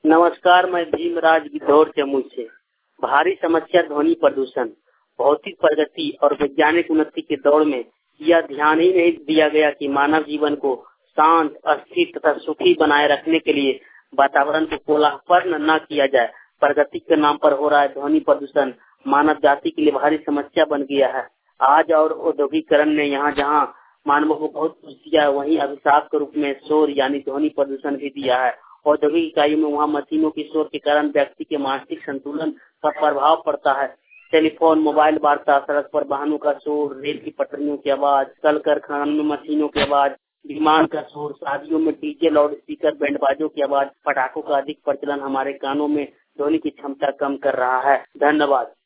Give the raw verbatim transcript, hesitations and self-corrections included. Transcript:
नमस्कार, मैं भीमराज गिद्धौर जमुई से। भारी समस्या ध्वनि प्रदूषण। भौतिक प्रगति और वैज्ञानिक उन्नति के दौर में यह ध्यान ही नहीं दिया गया कि मानव जीवन को शांत, स्थिर तथा सुखी बनाए रखने के लिए वातावरण को कोलाहलपूर्ण न किया जाए। प्रगति के नाम पर हो रहा है ध्वनि प्रदूषण मानव जाति के लिए भारी समस्या बन गया है। आज और औद्योगिकरण ने यहाँ जहाँ मानवों को बहुत कुछ दिया है, वहीं अभिशाप के रूप में शोर यानी ध्वनि प्रदूषण भी दिया है। औद्योगिक इकाइयों में वहाँ मशीनों की शोर के कारण व्यक्ति के मानसिक संतुलन का प्रभाव पड़ता है। टेलीफोन, मोबाइल वार्ता, सड़क पर वाहनों का शोर, रेल की पटरियों की आवाज, कल कारखानों में मशीनों की आवाज, विमान का शोर, शादियों में डीजे, लाउड स्पीकर, बैंड बाजों की आवाज, पटाखों का अधिक प्रचलन हमारे कानों में ध्वनि की क्षमता कम कर रहा है। धन्यवाद।